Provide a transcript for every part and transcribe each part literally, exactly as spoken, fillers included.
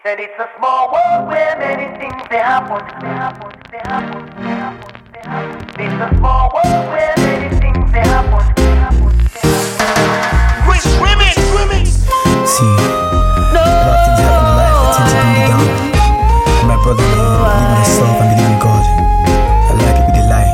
Said it's a small world where many things they happen, they happen, they happen, they happen, they happen. It's a small world where many things they happen, they happen, they happen. Rich remix, remix. See, no. A lot of things happen in life that tend to bring you down. And my brother, man, believe in yourself and believe in God. A lot of people they lie.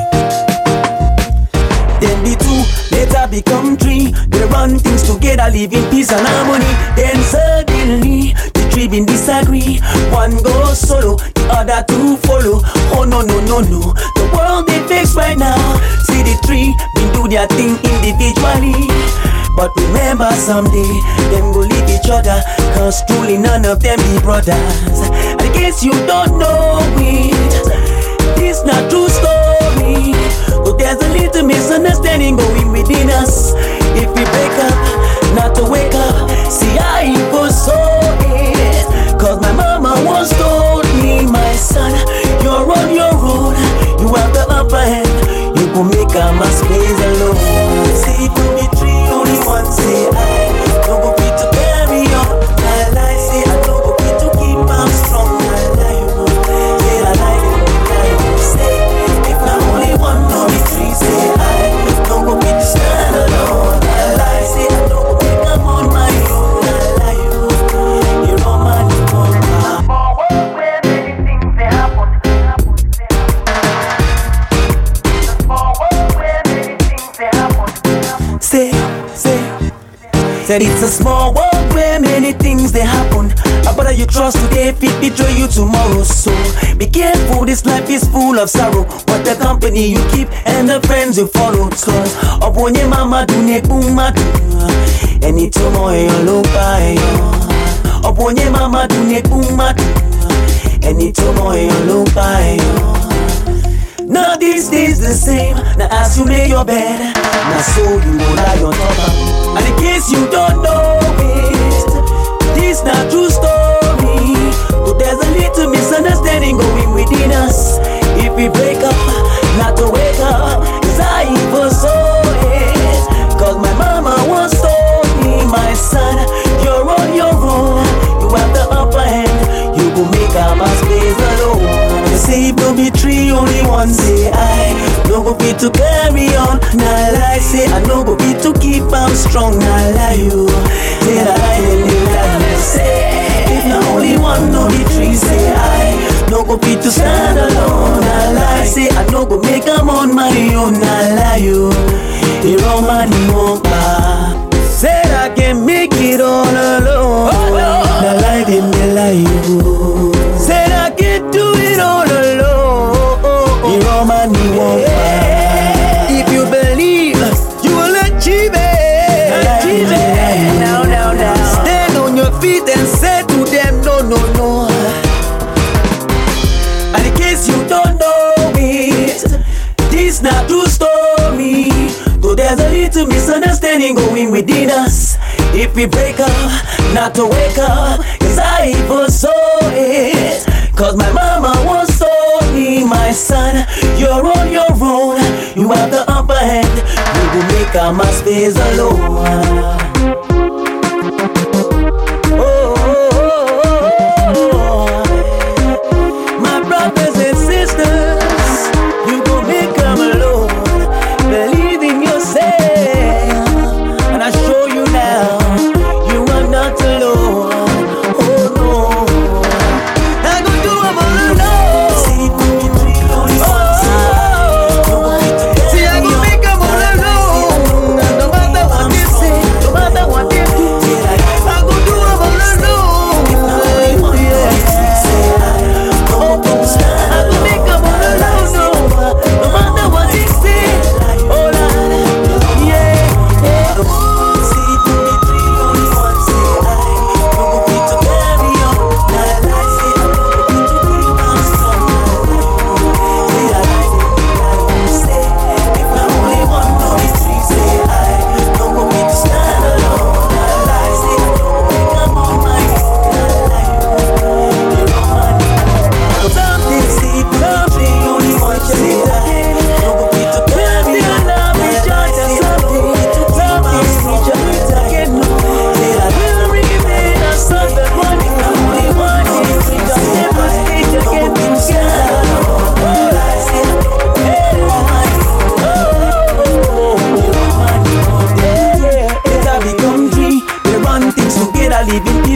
Then the two later become three. They run things together, live in peace and harmony. Then suddenly been disagree. One goes solo, the other two follow. Oh no no no no, the world they face right now. See the three been do their thing individually, but remember someday them go leave each other, cause truly none of them be brothers. I guess you don't know it, this not true story, but there's a little misunderstanding going within us. If we break up, not to wake up, see I was so it. Cause my mama once told me, my son, you're on your own, you have the upper hand, you can make a my space alone. See from the tree, only one say I don't go fit to carry on. I lie, say I don't go fit to keep on strong. I lie, you go, say I lie, then I say, if not only one on the tree, say I don't go fit to stand alone. I lie, say I don't go make I'm on my own. I lie, you, you're on my own. Say, say, said it's a small world where many things they happen. A brother you trust today fit betray you tomorrow. So be careful, this life is full of sorrow. What the company you keep and the friends you follow. Cause upon your mama do ne booma do, and it's more you look by. Upon your mama do ne booma do, and it's more you look by. Now these days the same. Now as you lay your bed, now so you will lie on top of. And in case you don't know it, this not true story, but there's a little misunderstanding going within us. If we break up, not to wake up, cause I even saw it. Cause my mama once told me, my son, you're on your own, you have the upper hand, you will make up my space alone. Say don't be three, only one say I no go fit to carry on. Nah lie, say I no go fit to keep on strong. Nah lie you, say I lie and you lie. Say if not only one, only three say I no go fit to stand alone. Nah lie, say I no go make I'm on my own. Nah lie you, you're on my own. Said I can make it all alone. Nah lie, then they lie you. Said I can do it all alone. You're on my new If you believe, you will achieve it. Achieve it. Now, now, now. Stand on your feet and say to them, no, no, no. And in case you don't know it, this not true story. Though there's a little misunderstanding going within us. If we break up, not to wake up, cause I even saw it. Cause my mama once told me, my son, you're on your own, you have the upper hand, you will make a my space alone. Oh, oh, oh, oh. My brothers and sisters, you will make them alone. Believe in yourself, and I show you now, you are not alone. Oh no, I go do them all alone. See, oh, see, I go make them all alone. No matter what they say, no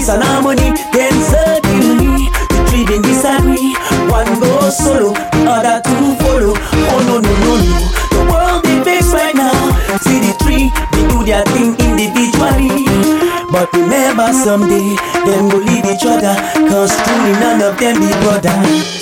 peace and harmony, then certainly the three then disagree. One goes solo, the other two follow. Oh no no no no, the world they face right now. See the three, they do their thing individually, but remember someday them go leave each other, cause truly none of them be brother.